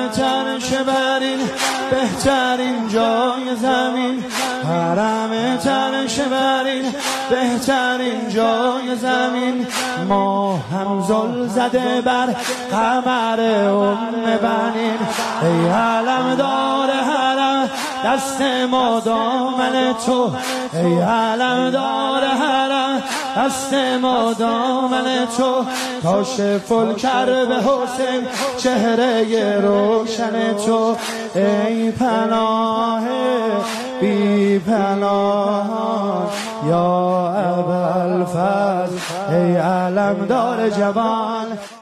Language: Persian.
تنش برین بهترین جای زمین، حرم تنش برین بهترین جای زمین. ما هم زل زده بر قمر بنین، ای علم دار حرم دست ما دامن تو، ای علم دار حرم دست ما دامن تو. کاشف الکرب حسین چهره روشن تو، ای پناه بی پناه یا ابوالفضل، ای علم دار جوان.